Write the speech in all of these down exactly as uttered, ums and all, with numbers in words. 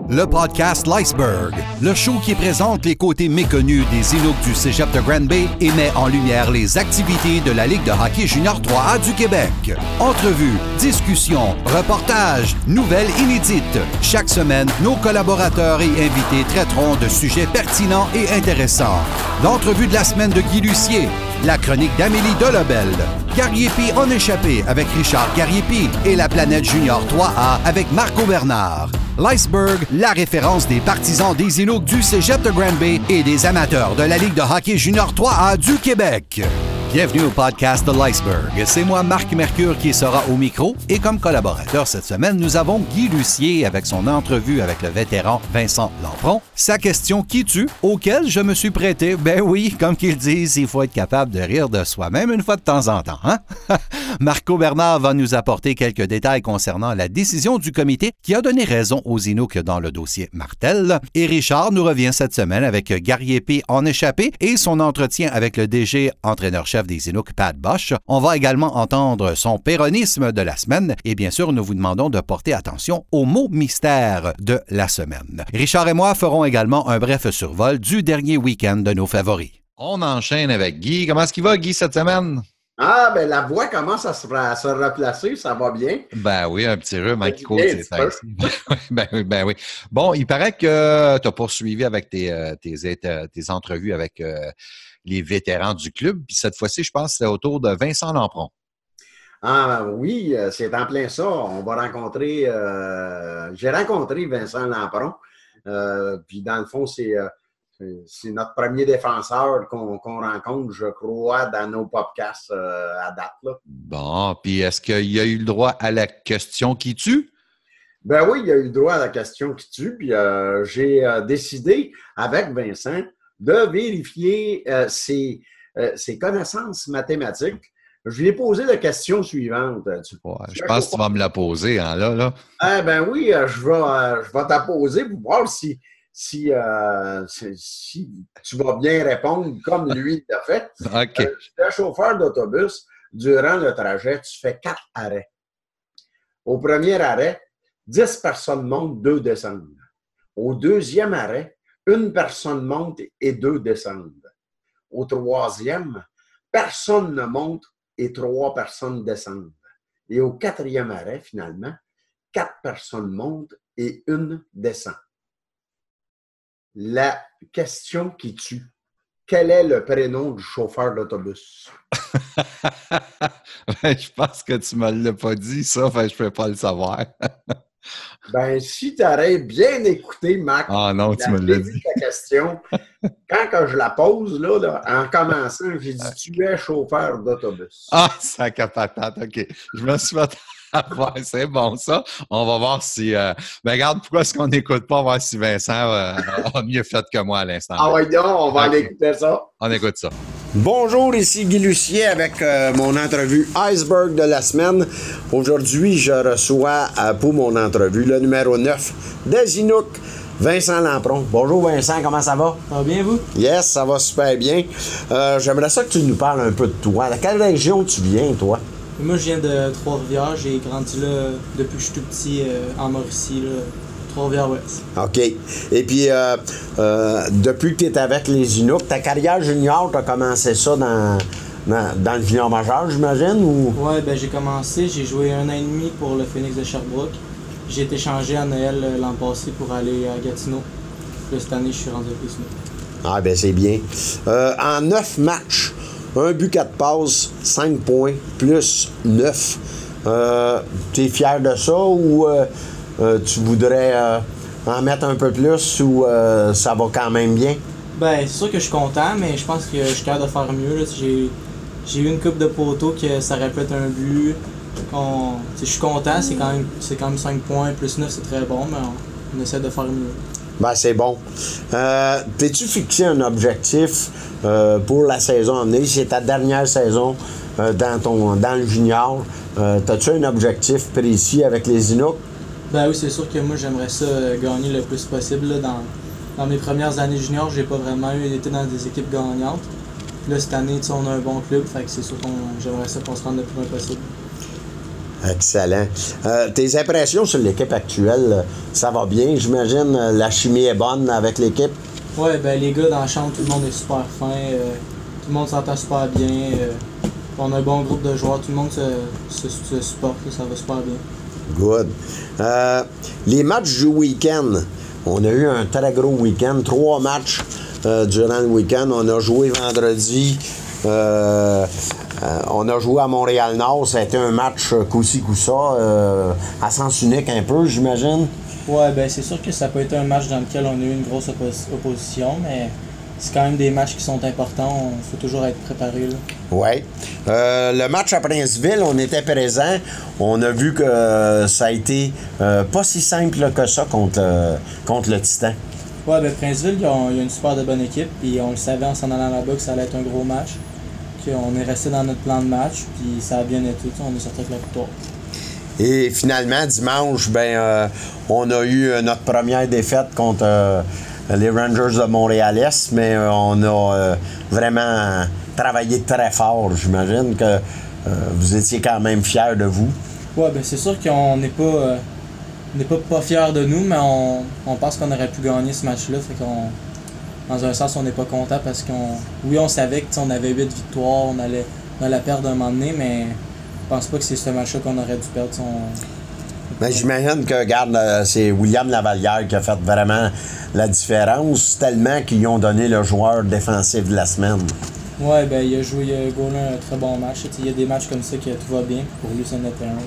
Le podcast L'Iceberg, le show qui présente les côtés méconnus des Inuks du cégep de Grand Bay et met en lumière les activités de la Ligue de hockey junior trois A du Québec. Entrevues, discussions, reportages, nouvelles inédites. Chaque semaine, nos collaborateurs et invités traiteront de sujets pertinents et intéressants. L'entrevue de la semaine de Guy Lucier, la chronique d'Amélie Delobel, Gariepi en échappé avec Richard Gariepi et la planète junior trois A avec Marco Bernard. L'Iceberg, la référence des partisans des Inuks du cégep de Grand Bay et des amateurs de la Ligue de hockey junior trois A du Québec. Bienvenue au podcast de l'Iceberg. C'est moi, Marc Mercure, qui sera au micro. Et comme collaborateur cette semaine, nous avons Guy Lucier avec son entrevue avec le vétéran Vincent Lampron. Sa question qui tue, auquel je me suis prêté. Ben oui, comme qu'ils disent, il faut être capable de rire de soi-même une fois de temps en temps. Hein? Marco Bernard va nous apporter quelques détails concernant la décision du comité qui a donné raison aux Inuks dans le dossier Martel. Et Richard nous revient cette semaine avec Gariepi en échappé et son entretien avec le D G, entraîneur-chef des Inuks, Pat Bosch. On va également entendre son péronisme de la semaine et bien sûr, nous vous demandons de porter attention au mot mystère de la semaine. Richard et moi ferons également un bref survol du dernier week-end de nos favoris. On enchaîne avec Guy. Comment est-ce qu'il va, Guy, cette semaine? Ah, ben la voix commence à se, à se replacer, ça va bien. Ben oui, un petit rhume qui coûte, c'est ça. Ben oui, ben oui. Bon, il paraît que tu as poursuivi avec tes, tes, tes entrevues avec euh, les vétérans du club. Puis cette fois-ci, je pense que c'est autour de Vincent Lampron. Ah oui, c'est en plein ça. On va rencontrer... Euh, j'ai rencontré Vincent Lampron. Euh, puis dans le fond, c'est... Euh, C'est notre premier défenseur qu'on, qu'on rencontre, je crois, dans nos podcasts euh, à date. Là. Bon, puis est-ce qu'il y a eu le droit à la question qui tue? Ben oui, il y a eu le droit à la question qui tue. Puis euh, j'ai euh, décidé, avec Vincent, de vérifier euh, ses, euh, ses connaissances mathématiques. Je lui ai posé la question suivante. Tu, ouais, je pense que tu vas me la poser, hein, là. là. Ah ben oui, je vais, euh, je vais te la poser pour voir si... Si, euh, si tu vas bien répondre comme lui l'a fait. OK. Euh, tu es chauffeur d'autobus. Durant le trajet, tu fais quatre arrêts. Au premier arrêt, dix personnes montent, deux descendent. Au deuxième arrêt, une personne monte et deux descendent. Au troisième, personne ne monte et trois personnes descendent. Et au quatrième arrêt, finalement, quatre personnes montent et une descend. La question qui tue. Quel est le prénom du chauffeur d'autobus? Ben, je pense que tu ne me l'as pas dit, ça, fait je ne peux pas le savoir. Ben, si tu aurais bien écouté, Mac, ah non, tu me l'as dit. La question, quand que je la pose, là, là, en commençant, j'ai dit « Tu es chauffeur d'autobus. » Ah, ça capatate, OK. Je me suis fait... Ouais, c'est bon, ça. On va voir si... Euh... Ben, regarde, pourquoi est-ce qu'on n'écoute pas, voir si Vincent euh, a mieux fait que moi à l'instant. Ah oui, non, on va okay. aller écouter ça. On écoute ça. Bonjour, ici Guy Lucier avec euh, mon entrevue Iceberg de la semaine. Aujourd'hui, je reçois euh, pour mon entrevue le numéro neuf des Inuks, Vincent Lampron. Bonjour Vincent, comment ça va? Ça va bien, vous? Yes, ça va super bien. Euh, j'aimerais ça que tu nous parles un peu de toi. De quelle région tu viens, toi? Moi, je viens de Trois-Rivières. J'ai grandi là depuis que je suis tout petit euh, en Mauricie, là, Trois-Rivières-Ouest. OK. Et puis, euh, euh, depuis que tu es avec les Inuks, ta carrière junior, tu as commencé ça dans, dans, dans le junior majeur, j'imagine? Ou... Oui, ben j'ai commencé. J'ai joué un an et demi pour le Phoenix de Sherbrooke. J'ai été changé à Noël l'an passé pour aller à Gatineau. Là, cette année, je suis rendu avec les Inuks. Ah, ben c'est bien. Euh, en neuf matchs, un but, quatre passes, cinq points, plus neuf. Euh, tu es fier de ça ou euh, euh, tu voudrais euh, en mettre un peu plus ou euh, ça va quand même bien? Ben, c'est sûr que je suis content, mais je pense que je suis capable de faire mieux. Là. J'ai, j'ai eu une coupe de poteau que ça répète un but. On, je suis content, c'est quand même, c'est quand même cinq points, plus neuf, c'est très bon, mais on, on essaie de faire mieux. Ben, c'est bon. Euh, t'es-tu fixé un objectif euh, pour la saison à venir? C'est ta dernière saison euh, dans, ton, dans le junior. Euh, t'as-tu un objectif précis avec les Inuks? Ben oui, c'est sûr que moi, j'aimerais ça euh, gagner le plus possible. Là, dans, dans mes premières années juniors, j'ai pas vraiment eu été dans des équipes gagnantes. Là, cette année, on a un bon club, fait que c'est sûr que j'aimerais ça qu'on se rende le plus loin possible. Excellent. Euh, tes impressions sur l'équipe actuelle, ça va bien, j'imagine? La chimie est bonne avec l'équipe? Ouais, ben les gars dans la chambre, tout le monde est super fin. Euh, tout le monde s'entend super bien. Euh, on a un bon groupe de joueurs. Tout le monde se, se, se supporte. Là, ça va super bien. Good. Euh, les matchs du week-end. On a eu un très gros week-end. Trois matchs euh, durant le week-end. On a joué vendredi. Euh, euh, on a joué à Montréal-Nord. Ça a été un match euh, coup-ci, coup-ça. Euh, à sens unique un peu, j'imagine. Ouais, ben c'est sûr que ça peut être un match dans lequel on a eu une grosse oppos- opposition, mais c'est quand même des matchs qui sont importants. Il faut toujours être préparé. Là. Oui. Euh, le match à Princeville, on était présent. On a vu que euh, ça a été euh, pas si simple que ça contre, euh, contre le Titan. Ouais, ben Princeville, ils ont, ils ont une super de bonne équipe, puis on le savait en s'en allant là-bas que ça allait être un gros match. On est resté dans notre plan de match, puis ça a bien été. On est sorti avec la victoire. Et finalement, dimanche, ben, euh, on a eu euh, notre première défaite contre euh, les Rangers de Montréal-Est, mais euh, on a euh, vraiment travaillé très fort. J'imagine que euh, vous étiez quand même fiers de vous. Oui, ben c'est sûr qu'on n'est pas, euh, on n'est pas, pas fiers de nous, mais on, on pense qu'on aurait pu gagner ce match-là. Fait qu'on, dans un sens, on n'est pas content parce qu'on. Oui, on savait qu'on avait huit victoires, on allait, on allait perdre un moment donné, mais. Je pense pas que c'est ce match-là qu'on aurait dû perdre. Son... Ben, j'imagine que, regarde, c'est William Lavallière qui a fait vraiment la différence, tellement qu'ils ont donné le joueur défensif de la semaine. Ouais, ben il a joué, il a gaulé un très bon match. Il y a des matchs comme ça que tout va bien. Pour lui, c'est notre terrain.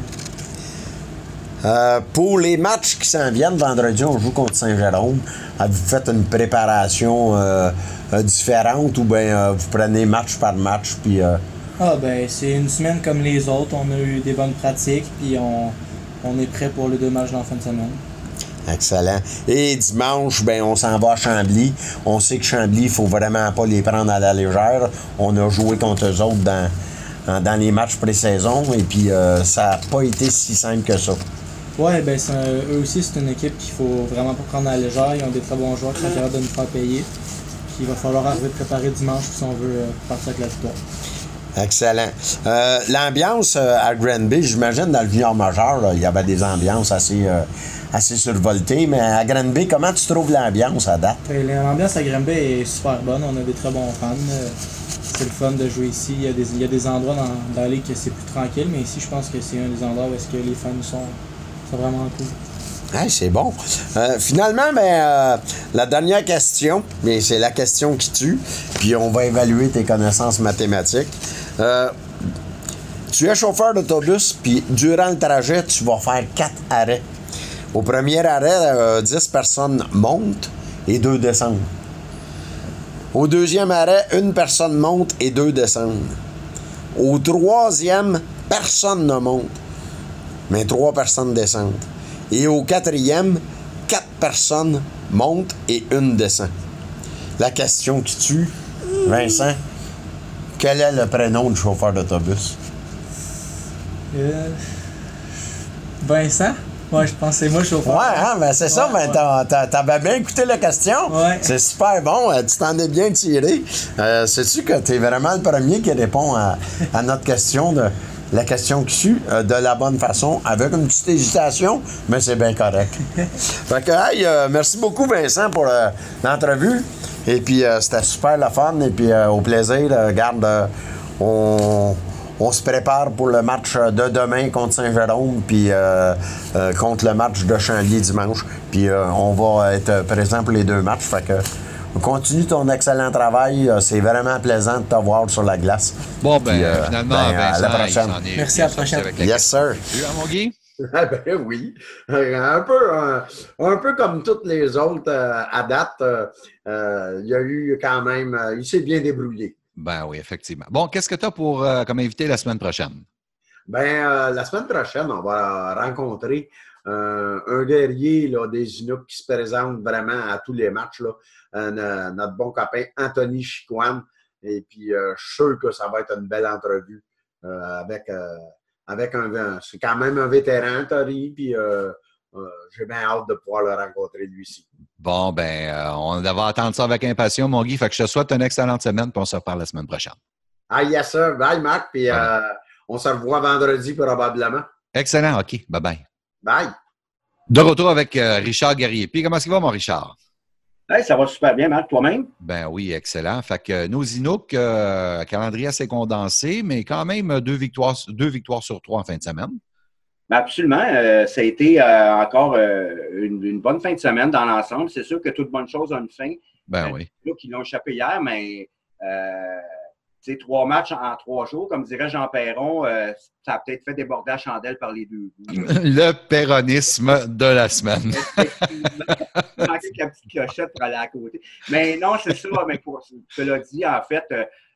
Euh, pour les matchs qui s'en viennent, vendredi, on joue contre Saint-Jérôme. Avez-vous fait une préparation euh, euh, différente ou bien euh, vous prenez match par match puis... Euh... Ah ben c'est une semaine comme les autres, on a eu des bonnes pratiques, puis on, on est prêt pour les deux matchs dans la fin de semaine. Excellent. Et dimanche, ben on s'en va à Chambly. On sait que Chambly, il faut vraiment pas les prendre à la légère. On a joué contre eux autres dans, dans les matchs pré-saison et puis euh, ça n'a pas été si simple que ça. Ouais, ben c'est un, eux aussi, c'est une équipe qu'il faut vraiment pas prendre à la légère. Ils ont des très bons joueurs qui sont capables de nous faire payer. Puis il va falloir arriver préparer dimanche si on veut euh, partir avec la victoire. Excellent. Euh, l'ambiance euh, à Granby, j'imagine, dans le junior majeur, là, il y avait des ambiances assez, euh, assez survoltées, mais à Granby, comment tu trouves l'ambiance à date? L'ambiance à Granby est super bonne. On a des très bons fans. C'est le fun de jouer ici. Il y a des, il y a des endroits dans, dans la ligue que c'est plus tranquille, mais ici, je pense que c'est un des endroits où est-ce que les fans sont, sont vraiment cool. Hey, c'est bon. Euh, finalement, ben, euh, la dernière question, mais c'est la question qui tue, puis on va évaluer tes connaissances mathématiques. Euh, tu es chauffeur d'autobus, puis durant le trajet, tu vas faire quatre arrêts. Au premier arrêt, euh, dix personnes montent et deux descendent. Au deuxième arrêt, une personne monte et deux descendent. Au troisième, personne ne monte, mais trois personnes descendent. Et au quatrième, quatre personnes montent et une descend. La question qui tue, Vincent, quel est le prénom du chauffeur d'autobus? Euh... Vincent? Ouais, je pense que c'est moi le chauffeur. Ouais, hein, ben c'est ouais, ça, ben ouais. t'as, t'as, t'avais bien écouté la question. Ouais. C'est super bon, tu t'en es bien tiré. Euh, sais-tu que t'es vraiment le premier qui répond à, à notre question de... La question qui suit, euh, de la bonne façon, avec une petite hésitation, mais c'est bien correct. Fait que, hey, euh, merci beaucoup, Vincent, pour euh, l'entrevue. Et puis, euh, c'était super le fun. Et puis, euh, au plaisir, euh, garde, euh, on, on se prépare pour le match de demain contre Saint-Jérôme, puis euh, euh, contre le match de Chambly dimanche. Puis, euh, on va être présent pour les deux matchs. Fait que, continue ton excellent travail. C'est vraiment plaisant de te voir sur la glace. Bon, ben, Puis, euh, finalement, ben, Vincent, à la prochaine. il s'en est Merci, à la prochaine. Yes, sir. Tu vois, mon Guy? Ah ben oui. Un peu, un, un peu comme toutes les autres euh, à date, euh, euh, il y a eu quand même, euh, il s'est bien débrouillé. Ben oui, effectivement. Bon, qu'est-ce que tu as pour euh, comme invité la semaine prochaine? Ben, euh, la semaine prochaine, on va rencontrer euh, un guerrier là, des Inuks qui se présente vraiment à tous les matchs. Là. Euh, notre bon copain Anthony Chicoine. Et puis, euh, je suis sûr que ça va être une belle entrevue euh, avec, euh, avec un... C'est quand même un vétéran, Anthony, puis euh, euh, j'ai bien hâte de pouvoir le rencontrer lui aussi. Bon, ben, euh, on va attendre ça avec impatience, mon Guy. Fait que je te souhaite une excellente semaine, puis on se reparle la semaine prochaine. Ah, yes, sir. Bye, Marc, puis Bye. euh, on se revoit vendredi probablement. Excellent, OK. Bye-bye. Bye. De retour avec euh, Richard Gariepi. Comment est-ce qu'il va, mon Richard? Hey, ça va super bien, Marc, toi-même? Ben oui, excellent. Fait que nos Inuks, euh, calendrier assez condensé, mais quand même deux victoires, deux victoires sur trois en fin de semaine. Ben absolument. Euh, ça a été euh, encore euh, une, une bonne fin de semaine dans l'ensemble. C'est sûr que toute bonne chose a une fin. Ben euh, oui. Les Inuks, ils l'ont échappé hier, mais euh, trois matchs en, en trois jours, comme dirait Jean Perron, euh, ça a peut-être fait déborder la chandelle par les deux bouts. Le péronisme de la semaine. Il manquait que la petite clochette pour aller à côté. Mais non, c'est ça. Mais pour, tu l'as dit, en fait,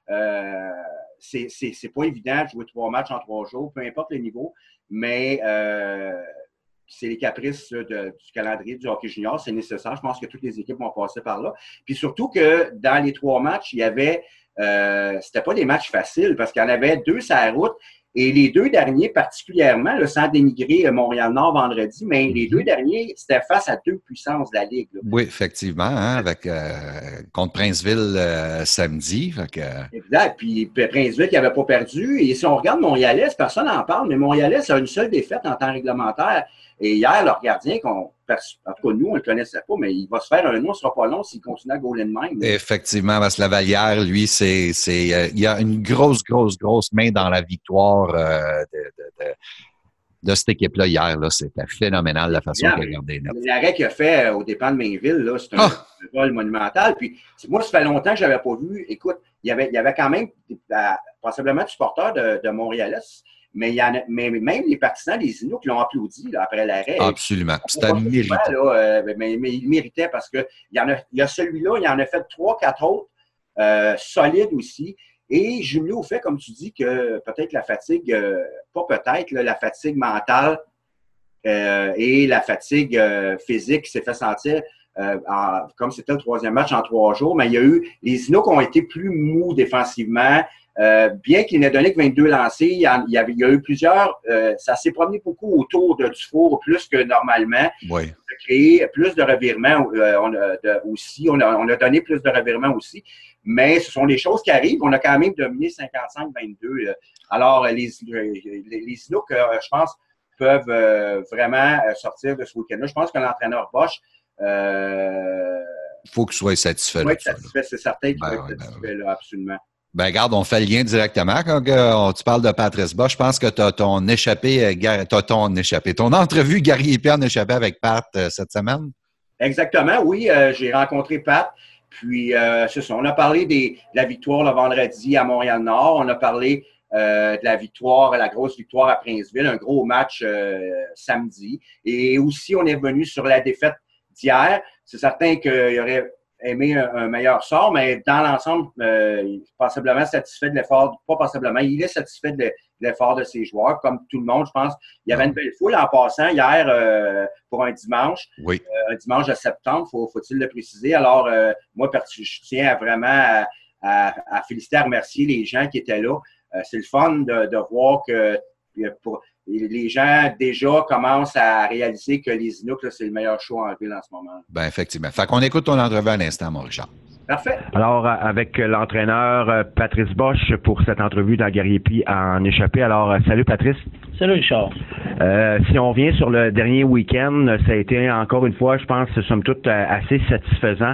euh, c'est, c'est, c'est pas évident de jouer trois matchs en trois jours, peu importe le niveau, mais euh, c'est les caprices de, du calendrier du hockey junior. C'est nécessaire. Je pense que toutes les équipes vont passer par là. Puis surtout que dans les trois matchs, il y avait Euh, c'était pas des matchs faciles parce qu'il y en avait deux sur la route et les deux derniers particulièrement, là, sans dénigrer Montréal-Nord vendredi, mais mm-hmm. les deux derniers, c'était face à deux puissances de la Ligue. Là. Oui, effectivement, hein, avec euh, contre Princeville euh, samedi. Fait que... Exact. Puis Princeville qui n'avait pas perdu. Et si on regarde Montréalais, personne n'en parle, mais Montréalais, a une seule défaite en temps réglementaire. Et hier, leur gardien, qu'on, en tout cas, nous, on ne le connaissait pas, mais il va se faire un nom, ce ne sera pas long s'il continue à gauler de même. Effectivement, parce que Lavalière, lui, c'est, c'est, euh, il y a une grosse, grosse, grosse main dans la victoire euh, de, de, de, de cette équipe-là hier. Là. C'était phénoménal la façon qu'il a gardé net. L'arrêt qu'il a fait au dépens de Mainville, là, c'est un, ah! un vol monumental. Puis, moi, ça fait longtemps que je n'avais pas vu. Écoute, il y avait, il y avait quand même euh, possiblement des supporters de, de Montréalais. Mais, il y en a, mais même les partisans des Inuks l'ont applaudi là, après l'arrêt. Absolument. C'était méritant. Là, euh, mais, mais il méritait parce qu'il y en a, il y a celui-là, il en a fait trois, quatre autres euh, solides aussi. Et jumelé au fait, comme tu dis, que peut-être la fatigue, euh, pas peut-être, là, la fatigue mentale euh, et la fatigue euh, physique s'est fait sentir, euh, en, comme c'était le troisième match en trois jours, mais il y a eu, les Inuks ont été plus mous défensivement. Euh, bien qu'il n'ait donné que vingt-deux lancés, il y, a, il, y avait, il y a eu plusieurs, euh, ça s'est promené beaucoup autour de, du four, plus que normalement. Oui. On a créé plus de revirements euh, on a, de, aussi, on a, on a donné plus de revirements aussi, mais ce sont des choses qui arrivent. On a quand même dominé cinquante-cinq à vingt-deux. Euh, alors, les, les, les Inuks, euh, je pense, peuvent euh, vraiment sortir de ce week-end-là. Je pense que l'entraîneur Bosch, euh, il faut qu'il soit satisfait. Oui, satisfait, c'est certain qu'il ben, va être ouais, satisfait, ben, là, absolument. Ben, regarde, on fait le lien directement. Quand euh, tu parles de Patrice Bosch, je pense que tu as ton échappé, euh, t'as ton échappé, ton entrevue Gariepi en échappé avec Pat euh, cette semaine? Exactement, oui. Euh, j'ai rencontré Pat. Puis, euh, c'est ça. On a parlé des, de la victoire le vendredi à Montréal-Nord. On a parlé euh, de la victoire, la grosse victoire à Princeville, un gros match euh, samedi. Et aussi, on est venu sur la défaite d'hier. C'est certain qu'il y aurait aimé un, un meilleur sort, mais dans l'ensemble, euh, il est possiblement satisfait de l'effort, pas possiblement, il est satisfait de l'effort de ses joueurs, comme tout le monde, je pense. Il y avait une belle foule en passant hier euh, pour un dimanche, oui. euh, un dimanche de septembre, faut, faut-il le préciser. Alors, euh, moi, je tiens à vraiment à, à, à féliciter, à remercier les gens qui étaient là. Euh, c'est le fun de, de voir que pour, les gens déjà commencent à réaliser que les Inuks, là, c'est le meilleur show en ville en ce moment. Bien, effectivement. Fait qu'on écoute ton entrevue à l'instant, mon Richard. Parfait. Alors, avec l'entraîneur Patrice Bosch pour cette entrevue dans Gariepi en échappé. Alors, salut Patrice. Salut Richard. Euh, si on revient sur le dernier week-end, ça a été encore une fois, je pense, somme toute assez satisfaisant.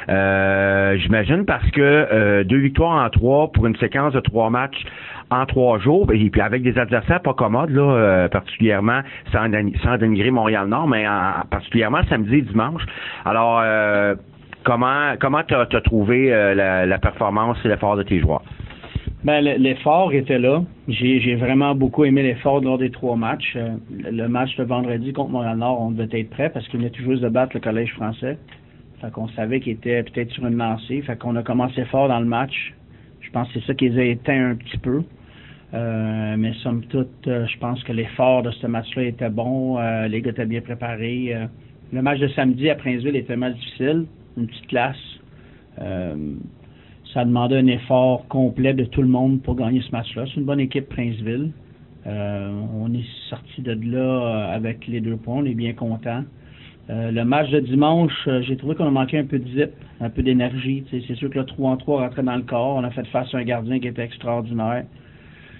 Euh, j'imagine parce que euh, deux victoires en trois pour une séquence de trois matchs en trois jours, et puis avec des adversaires pas commodes, là, euh, particulièrement, sans, sans dénigrer Montréal-Nord, mais en, particulièrement samedi et dimanche. Alors, euh, comment comment tu as trouvé euh, la, la performance et l'effort de tes joueurs? Ben, l'effort était là. J'ai, j'ai vraiment beaucoup aimé l'effort lors des trois matchs. Euh, le match de vendredi contre Montréal-Nord, on devait être prêt parce qu'il venait tout juste de battre le Collège français. Fait qu'on savait qu'il était peut-être sur une lancée. Fait qu'on a commencé fort dans le match. Je pense que c'est ça qui les a éteints un petit peu. Euh, mais somme toute, euh, je pense que l'effort de ce match-là était bon. Euh, les gars étaient bien préparés. Euh, le match de samedi à Princeville était mal difficile. Une petite classe. Euh, ça demandait un effort complet de tout le monde pour gagner ce match-là. C'est une bonne équipe Princeville. Euh, on est sorti de là avec les deux points. On est bien contents. Euh, le match de dimanche, euh, j'ai trouvé qu'on a manqué un peu de zip, un peu d'énergie. T'sais, c'est sûr que le trois en trois rentrait dans le corps. On a fait face à un gardien qui était extraordinaire.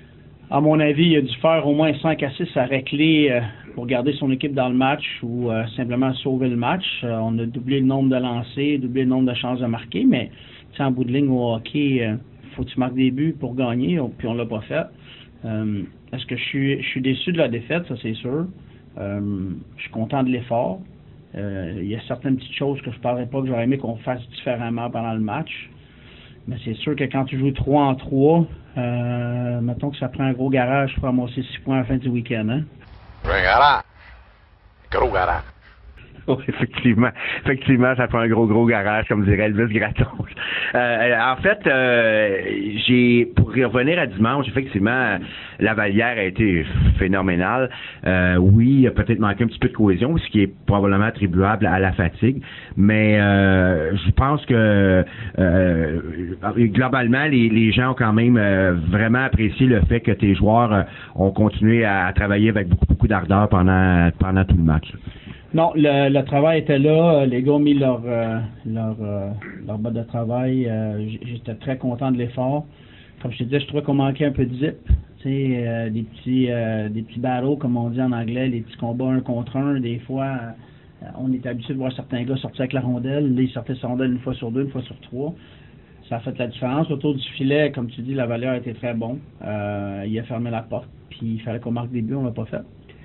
À mon avis, il a dû faire au moins cinq à six arrêts clés euh, pour garder son équipe dans le match ou euh, simplement sauver le match. Euh, on a doublé le nombre de lancers, doublé le nombre de chances de marquer, mais en bout de ligne au hockey, euh, faut que tu marques des buts pour gagner, puis on l'a pas fait. Euh, est-ce que je suis, je suis déçu de la défaite? Ça, c'est sûr. Euh, je suis content de l'effort. Euh, il y a certaines petites choses que je ne parlerai pas que j'aurais aimé qu'on fasse différemment pendant le match. Mais c'est sûr que quand tu joues trois en trois, euh, mettons que ça prend un gros garage pour ramasser six points à la fin du week-end. Hein? Un garage. Gros garage. Oh, effectivement. Effectivement, ça fait un gros, gros garage, comme dirait Elvis Gratton. Euh, en fait, euh, j'ai, pour y revenir à dimanche, effectivement, la Vallière a été phénoménale. Euh, oui, il a peut-être manqué un petit peu de cohésion, ce qui est probablement attribuable à la fatigue. Mais euh, je pense que euh, globalement, les, les gens ont quand même euh, vraiment apprécié le fait que tes joueurs euh, ont continué à, à travailler avec beaucoup, beaucoup d'ardeur pendant, pendant tout le match. Non, le, le travail était là. Les gars ont mis leur, euh, leur, euh, leur botte de travail. Euh, j'étais très content de l'effort. Comme je te disais, je trouvais qu'on manquait un peu de zip. Tu sais, euh, des petits euh, des petits battles, comme on dit en anglais, les petits combats un contre un. Des fois, euh, on est habitué de voir certains gars sortir avec la rondelle. Là, ils sortaient sa rondelle une fois sur deux, une fois sur trois. Ça a fait la différence. Autour du filet, comme tu dis, la valeur était très bon. Euh, il a fermé la porte. Puis il fallait qu'on marque des buts, on l'a pas fait.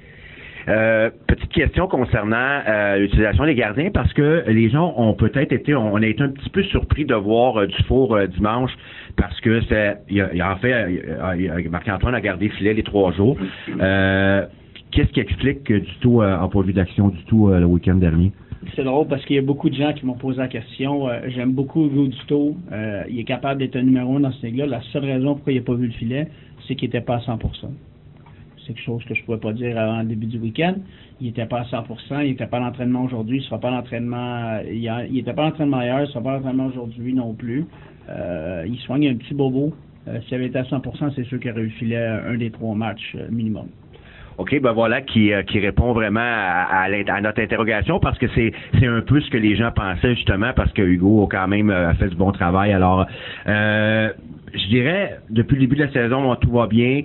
Euh, petite question concernant euh, l'utilisation des gardiens, parce que les gens ont peut-être été, on a été un petit peu surpris de voir euh, Dufour euh, dimanche, parce que c'est, il a, il a en fait, euh, Marc-Antoine a gardé filet les trois jours. Euh, qu'est-ce qui explique que Duto n'a euh, pas vu d'action du tout euh, le week-end dernier? C'est drôle parce qu'il y a beaucoup de gens qui m'ont posé la question. Euh, j'aime beaucoup Hugo Duto. Euh, il est capable d'être un numéro un dans ce ligue-là. La seule raison pourquoi il n'a pas vu le filet, c'est qu'il n'était pas à cent pour cent. C'est quelque chose que je ne pouvais pas dire avant le début du week-end. Il n'était pas à cent pour cent, il n'était pas à l'entraînement aujourd'hui, il ne sera pas à l'entraînement hier, il n'était pas à l'entraînement hier, il ne sera pas à l'entraînement aujourd'hui non plus. Euh, il soigne un petit bobo. Euh, s'il avait été à cent pour cent, c'est sûr qu'il aurait eu le filet un des trois matchs euh, minimum. OK, ben voilà qui, euh, qui répond vraiment à, à, à notre interrogation, parce que c'est, c'est un peu ce que les gens pensaient justement, parce que Hugo a quand même euh, fait du bon travail. Alors, euh, je dirais, depuis le début de la saison, tout va bien.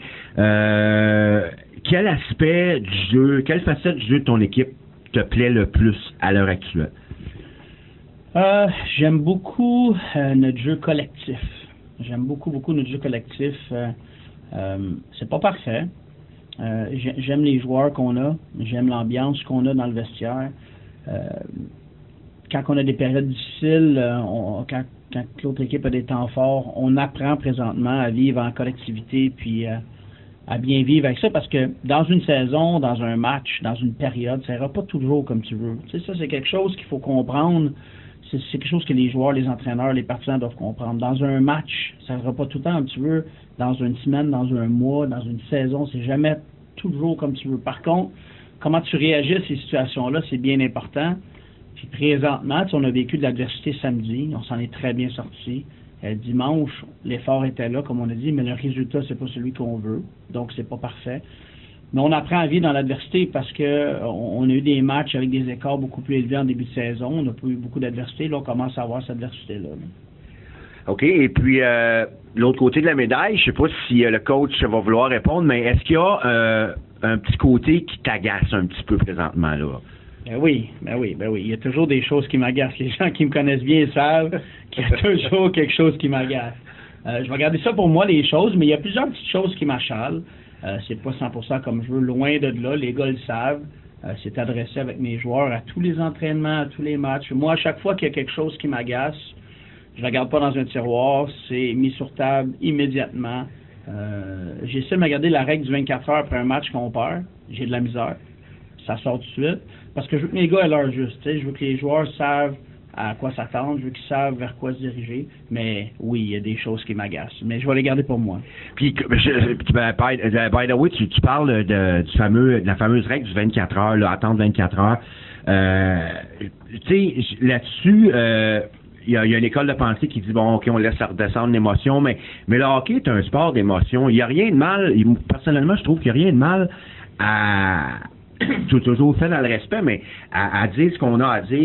Euh, quel aspect du jeu, quelle facette du jeu de ton équipe te plaît le plus à l'heure actuelle? Euh, j'aime beaucoup euh, notre jeu collectif. J'aime beaucoup, beaucoup notre jeu collectif. Euh, euh, c'est pas parfait. Euh, j'aime les joueurs qu'on a. J'aime l'ambiance qu'on a dans le vestiaire. Euh, quand on a des périodes difficiles, on, quand, quand l'autre équipe a des temps forts, on apprend présentement à vivre en collectivité puis euh, à bien vivre avec ça, parce que dans une saison, dans un match, dans une période, ça ira pas toujours comme tu veux. Tu sais, ça, c'est quelque chose qu'il faut comprendre. C'est, c'est quelque chose que les joueurs, les entraîneurs, les partisans doivent comprendre. Dans un match, ça ira pas tout le temps comme tu veux. Dans une semaine, dans un mois, dans une saison, c'est jamais toujours comme tu veux. Par contre, comment tu réagis à ces situations-là, c'est bien important. Puis présentement, on a vécu de l'adversité samedi, on s'en est très bien sorti. Euh, dimanche, l'effort était là, comme on a dit, mais le résultat, c'est pas celui qu'on veut. Donc, c'est pas parfait. Mais on apprend à vivre dans l'adversité parce que on, on a eu des matchs avec des écarts beaucoup plus élevés en début de saison. On n'a pas eu beaucoup d'adversité. Là, on commence à avoir cette adversité-là. Là. OK. Et puis, euh, l'autre côté de la médaille, je sais pas si euh, le coach va vouloir répondre, mais est-ce qu'il y a euh, un petit côté qui t'agace un petit peu présentement, là? Ben oui, ben oui, ben oui. Il y a toujours des choses qui m'agacent. Les gens qui me connaissent bien savent qu'il y a toujours quelque chose qui m'agace. Euh, je vais garder ça pour moi, les choses, mais il y a plusieurs petites choses qui m'achalent. Euh, c'est pas cent pour cent comme je veux, loin de là. Les gars le savent. Euh, c'est adressé avec mes joueurs à tous les entraînements, à tous les matchs. Moi, à chaque fois qu'il y a quelque chose qui m'agace, je ne la garde pas dans un tiroir. C'est mis sur table immédiatement. Euh, j'essaie de me garder la règle du vingt-quatre heures après un match qu'on perd. J'ai de la misère. Ça sort tout de suite. Parce que je veux que mes gars aient l'heure juste. Je veux que les joueurs savent à quoi s'attendre. Je veux qu'ils savent vers quoi se diriger. Mais oui, il y a des choses qui m'agacent. Mais je vais les garder pour moi. Puis, je, ben, by, by the way, tu, tu parles de, du fameux, de la fameuse règle du vingt-quatre heures, là, attendre vingt-quatre heures. Euh, tu sais, là-dessus, euh, il y, a, il y a une école de pensée qui dit, bon, OK, on laisse redescendre l'émotion, mais, mais le hockey est un sport d'émotion. Il n'y a rien de mal, personnellement, je trouve qu'il n'y a rien de mal à... toujours fait dans le respect, mais à, à dire ce qu'on a à dire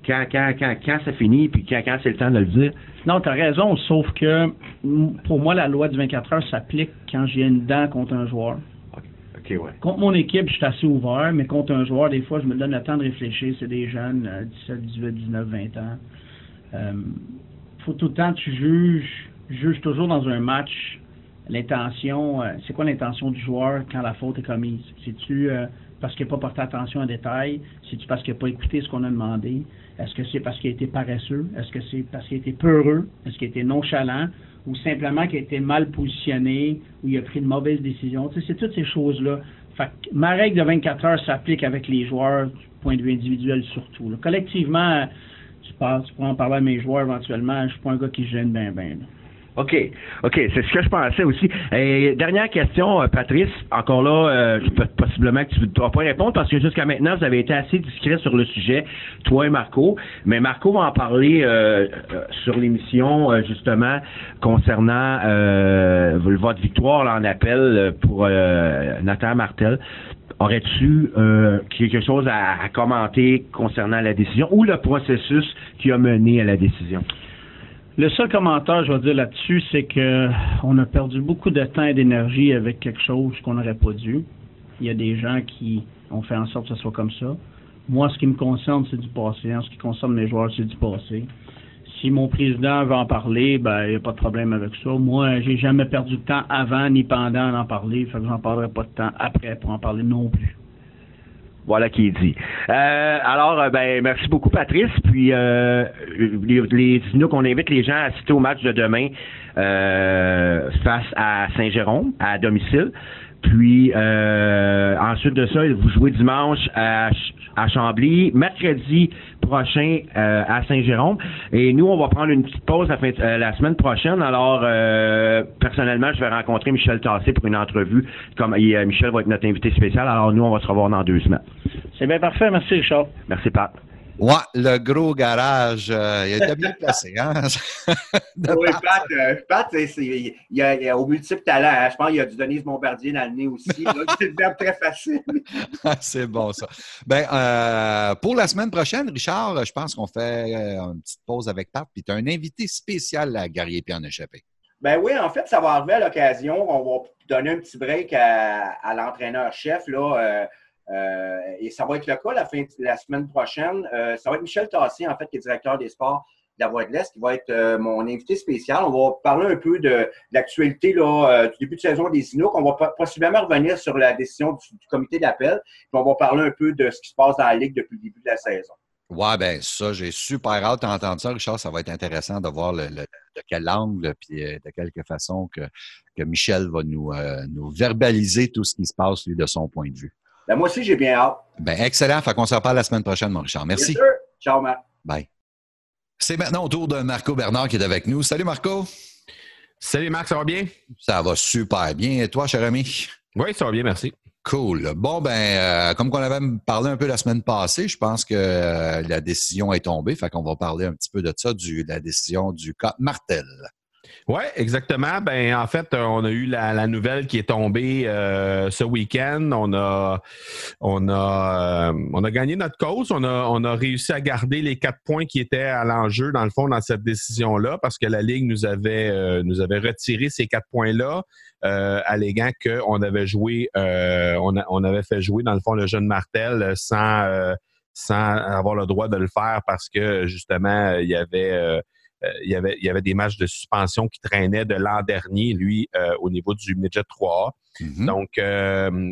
quand, quand, quand, quand ça finit, puis quand, quand c'est le temps de le dire. Non, tu as raison, sauf que pour moi, la loi du vingt-quatre heures s'applique quand j'ai une dent contre un joueur. OK, ouais. Contre mon équipe, je suis assez ouvert, mais contre un joueur, des fois, je me donne le temps de réfléchir. C'est des jeunes, euh, dix-sept, dix-huit, dix-neuf, vingt ans. Euh, faut tout le temps que tu juges, juges toujours dans un match l'intention. Euh, c'est quoi l'intention du joueur quand la faute est commise? C'est-tu euh, parce qu'il n'a pas porté attention aux détails? C'est-tu parce qu'il n'a pas écouté ce qu'on a demandé? Est-ce que c'est parce qu'il a été paresseux? Est-ce que c'est parce qu'il a été peureux? Est-ce qu'il a été nonchalant? Ou simplement qu'il a été mal positionné? Ou il a pris de mauvaises décisions? Tu sais, c'est toutes ces choses-là. Fait que ma règle de vingt-quatre heures s'applique avec les joueurs du point de vue individuel surtout. Là. Collectivement, tu, parles, tu pourras en parler à mes joueurs éventuellement. Je suis pas un gars qui se gêne bien, bien. OK. OK, c'est ce que je pensais aussi. Et dernière question, euh, Patrice. Encore là, euh, je peux possiblement que tu ne dois pas répondre parce que jusqu'à maintenant, vous avez été assez discret sur le sujet, toi et Marco. Mais Marco va en parler euh, euh, sur l'émission, euh, justement, concernant euh, votre victoire là, en appel pour euh, Nathan Martel. Aurais-tu euh, quelque chose à, à commenter concernant la décision ou le processus qui a mené à la décision? Le seul commentaire, je vais dire là-dessus, c'est que on a perdu beaucoup de temps et d'énergie avec quelque chose qu'on n'aurait pas dû. Il y a des gens qui ont fait en sorte que ce soit comme ça. Moi, ce qui me concerne, c'est du passé. En ce qui concerne mes joueurs, c'est du passé. Si mon président veut en parler, ben il n'y a pas de problème avec ça. Moi, j'ai jamais perdu de temps avant ni pendant d'en parler. Fait que j'en parlerai pas de temps après pour en parler non plus. Voilà qui est dit. Euh, alors, ben, merci beaucoup, Patrice. Puis, euh, les, les, nous qu'on invite les gens à assister au match de demain euh, face à Saint-Jérôme, à domicile. Puis, euh, ensuite de ça, vous jouez dimanche à, à Chambly, mercredi prochain euh, à Saint-Jérôme. Et nous, on va prendre une petite pause la, fin, euh, la semaine prochaine. Alors, euh, personnellement, je vais rencontrer Michel Tassé pour une entrevue. Comme et, euh, Michel va être notre invité spécial. Alors, nous, on va se revoir dans deux semaines. C'est bien parfait. Merci, Richard. Merci, Pat. Ouais, le gros garage, euh, il était bien placé, hein? Oui, Pat, euh, Pat c'est, c'est, il, y a, il y a au multiple talent. Hein? Je pense qu'il y a du Denise Bombardier dans le nez aussi. Là. C'est le verbe très facile. C'est bon, ça. Ben, euh, pour la semaine prochaine, Richard, je pense qu'on fait une petite pause avec Pat. Puis tu as un invité spécial à Guerrier puis en échappé. Ben oui, en fait, ça va arriver à l'occasion. On va donner un petit break à, à l'entraîneur-chef, là. Euh, Euh, et ça va être le cas la, fin, la semaine prochaine. Euh, ça va être Michel Tassé, en fait, qui est directeur des sports de la Voix de l'Est, qui va être euh, mon invité spécial. On va parler un peu de, de l'actualité là, euh, du début de saison des Inuits. On va possiblement revenir sur la décision du, du comité d'appel. Puis on va parler un peu de ce qui se passe dans la Ligue depuis le début de la saison. Ouais, ben ça, j'ai super hâte d'entendre ça, Richard. Ça va être intéressant de voir le, le, de quel angle puis de quelque façon que, que Michel va nous, euh, nous verbaliser tout ce qui se passe, lui, de son point de vue. Ben, moi aussi, j'ai bien hâte. Ben, excellent. Fait qu'on se reparle la semaine prochaine, mon Richard. Merci. Bien sûr. Ciao, Marc. Bye. C'est maintenant au tour de Marco Bernard qui est avec nous. Salut, Marco. Salut, Marc. Ça va bien? Ça va super bien. Et toi, cher ami? Oui, ça va bien, merci. Cool. Bon, ben, euh, comme qu'on avait parlé un peu la semaine passée, je pense que euh, la décision est tombée. Fait qu'on va parler un petit peu de ça, du, de la décision du cas Martel. Oui, exactement. Ben, en fait, on a eu la, la nouvelle qui est tombée euh, ce week-end. On a, on a, euh, on a gagné notre cause. On a, on a réussi à garder les quatre points qui étaient à l'enjeu, dans le fond, dans cette décision-là, parce que la Ligue nous avait, euh, nous avait retiré ces quatre points-là, euh, alléguant qu'on avait joué, euh, on, a, on avait fait jouer, dans le fond, le jeune Martel sans, euh, sans avoir le droit de le faire parce que, justement, il y avait... Euh, Euh, il, y avait, il y avait des matchs de suspension qui traînaient de l'an dernier, lui, euh, au niveau du Midget trois A. Mm-hmm. Donc, euh, euh,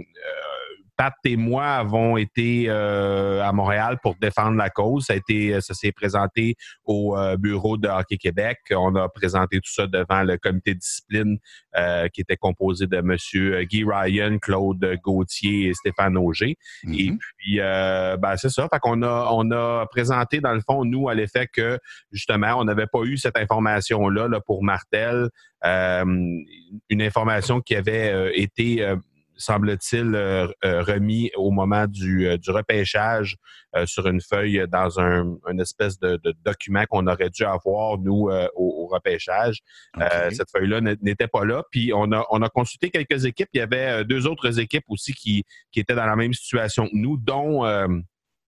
Pat et moi avons été euh, à Montréal pour défendre la cause. Ça a été, ça s'est présenté au euh, bureau de Hockey Québec. On a présenté tout ça devant le comité de discipline euh, qui était composé de M. Guy Ryan, Claude Gauthier et Stéphane Auger. Mm-hmm. Et puis, euh, ben, c'est ça. Fait qu'on a, on a présenté, dans le fond, nous, à l'effet que, justement, on n'avait pas eu cette information-là là, pour Martel. Euh, une information qui avait euh, été... Euh, semble-t-il, euh, euh, remis au moment du, euh, du repêchage euh, sur une feuille dans un une espèce de, de document qu'on aurait dû avoir, nous, euh, au, au repêchage. Okay. Euh, cette feuille-là n'était pas là. Puis on a, on a consulté quelques équipes. Il y avait deux autres équipes aussi qui, qui étaient dans la même situation que nous, dont... Euh,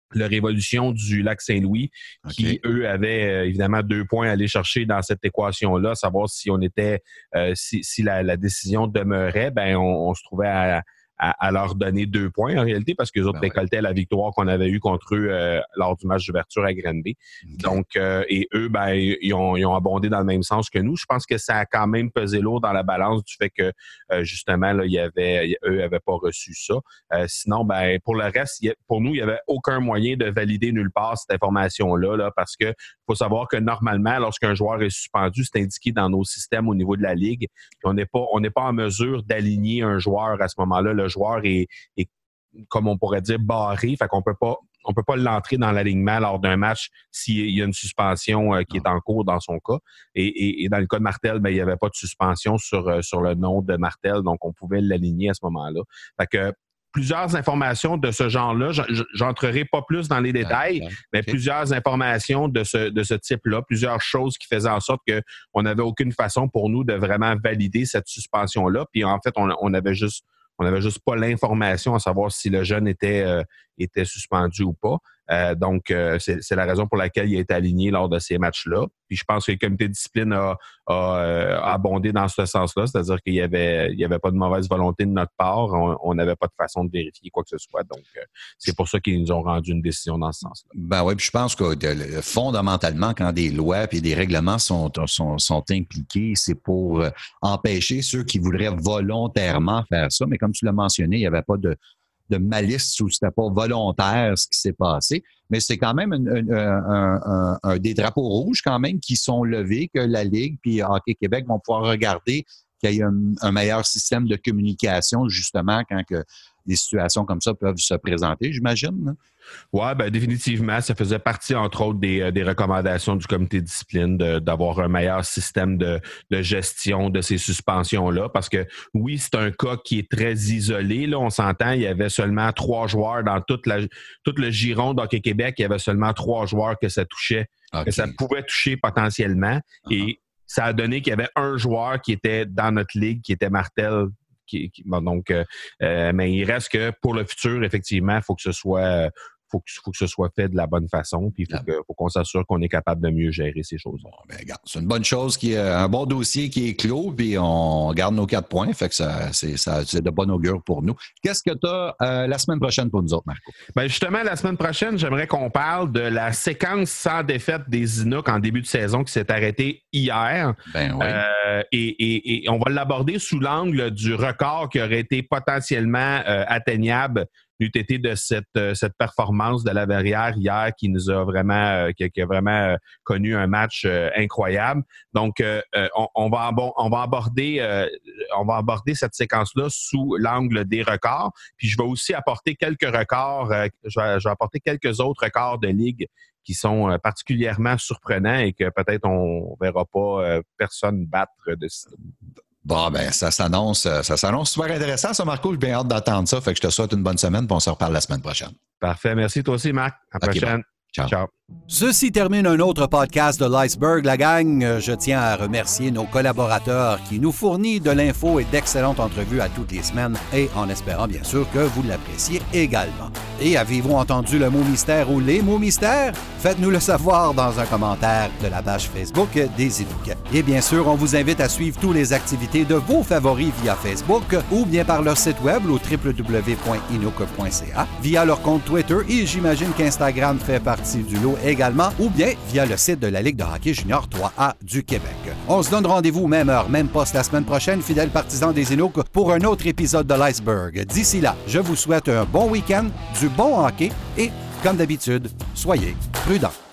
le Révolution du Lac-Saint-Louis, okay. qui, eux, avaient euh, évidemment deux points à aller chercher dans cette équation-là, savoir si on était, euh, si, si la, la décision demeurait, ben on, on se trouvait à, à, à leur donner deux points en réalité, parce que les autres ben récoltaient ouais. la victoire qu'on avait eue contre eux euh, lors du match d'ouverture à Granby. Okay. Donc, euh, et eux, ben, ils ont, ils ont abondé dans le même sens que nous. Je pense que ça a quand même pesé lourd dans la balance du fait que, euh, justement, là, il y avait, eux n'avaient pas reçu ça. Euh, sinon, ben, pour le reste, il y a, pour nous, il n'y avait aucun moyen de valider nulle part cette information-là, là, parce que faut savoir que normalement, lorsqu'un joueur est suspendu, c'est indiqué dans nos systèmes au niveau de la Ligue. Puis on n'est pas, on n'est pas en mesure d'aligner un joueur à ce moment-là. Le joueur est, est, comme on pourrait dire, barré. Fait qu'on peut pas, on peut pas l'entrer dans l'alignement lors d'un match s'il y a une suspension euh, qui est en cours dans son cas. Et, et, et dans le cas de Martel, ben, il n'y avait pas de suspension sur, euh, sur le nom de Martel, donc on pouvait l'aligner à ce moment-là. Fait que plusieurs informations de ce genre-là, j'entrerai pas plus dans les détails, okay. mais okay. plusieurs informations de ce, de ce type-là, plusieurs choses qui faisaient en sorte qu'on n'avait aucune façon pour nous de vraiment valider cette suspension-là. Puis en fait, on, on avait juste On n'avait juste pas l'information à savoir si le jeune était, euh, était suspendu ou pas. Euh, donc, euh, c'est, c'est la raison pour laquelle il a été aligné lors de ces matchs-là. Puis je pense que le comité de discipline a, a, euh, abondé dans ce sens-là, c'est-à-dire qu'il n'y avait, il y avait pas de mauvaise volonté de notre part. On n'avait pas de façon de vérifier quoi que ce soit. Donc, euh, c'est pour ça qu'ils nous ont rendu une décision dans ce sens-là. Ben oui, puis je pense que de, fondamentalement, quand des lois et des règlements sont, sont, sont impliqués, c'est pour euh, empêcher ceux qui voudraient volontairement faire ça. Mais comme tu l'as mentionné, il n'y avait pas de de malice ou c'était pas volontaire ce qui s'est passé. Mais c'est quand même un, un, un, un, des drapeaux rouges quand même qui sont levés, que la Ligue puis Hockey Québec vont pouvoir regarder qu'il y ait un, un meilleur système de communication justement quand que des situations comme ça peuvent se présenter, j'imagine. Oui, ben définitivement, ça faisait partie, entre autres, des, des recommandations du comité de discipline de, d'avoir un meilleur système de, de gestion de ces suspensions-là. Parce que oui, c'est un cas qui est très isolé. Là, on s'entend, il y avait seulement trois joueurs dans toute la, tout le giron d'Hockey Québec, il y avait seulement trois joueurs que ça touchait, okay. que ça pouvait toucher potentiellement. Uh-huh. Et ça a donné qu'il y avait un joueur qui était dans notre ligue, qui était Martel. Qui, qui, bon, donc, euh, mais il reste que pour le futur, effectivement, il faut que ce soit... Faut que, faut que ce soit fait de la bonne façon, puis il faut, que, faut qu'on s'assure qu'on est capable de mieux gérer ces choses-là. Bon, ben, regarde, c'est une bonne chose, qui est un bon dossier qui est clos, puis on garde nos quatre points, fait que ça, c'est, ça, c'est de bon augure pour nous. Qu'est-ce que tu as euh, la semaine prochaine pour nous autres, Marco? Ben justement, la semaine prochaine, j'aimerais qu'on parle de la séquence sans défaite des Inuks en début de saison qui s'est arrêtée hier. Ben oui. Euh, et, et, et on va l'aborder sous l'angle du record qui aurait été potentiellement euh, atteignable n'eût été de cette, euh, cette performance de la Verrière hier qui nous a vraiment, euh, qui, qui a vraiment euh, connu un match euh, incroyable. Donc, euh, on, on, va abo- on va aborder, euh, on va aborder cette séquence-là sous l'angle des records. Puis, je vais aussi apporter quelques records, euh, je, vais, je vais apporter quelques autres records de ligue qui sont euh, particulièrement surprenants et que peut-être on ne verra pas euh, personne battre de ça. Bon, ben, ça s'annonce, ça s'annonce super intéressant, ça, Marco. J'ai bien hâte d'entendre ça. Fait que je te souhaite une bonne semaine, puis on se reparle la semaine prochaine. Parfait. Merci, toi aussi, Marc. À la okay, prochaine. Bon. Ciao. Ciao. Ceci termine un autre podcast de l'Iceberg, la gang. Je tiens à remercier nos collaborateurs qui nous fournissent de l'info et d'excellentes entrevues à toutes les semaines et en espérant bien sûr que vous l'appréciez également. Et avez-vous entendu le mot mystère ou les mots mystères? Faites-nous le savoir dans un commentaire de la page Facebook des Inuks. Et bien sûr, on vous invite à suivre toutes les activités de vos favoris via Facebook ou bien par leur site web au w w w point inuk point c a, via leur compte Twitter et j'imagine qu'Instagram fait partie du lot également, ou bien via le site de la Ligue de hockey junior trois A du Québec. On se donne rendez-vous même heure, même poste la semaine prochaine, fidèles partisans des Inuks, pour un autre épisode de l'Iceberg. D'ici là, je vous souhaite un bon week-end, du bon hockey et, comme d'habitude, soyez prudents.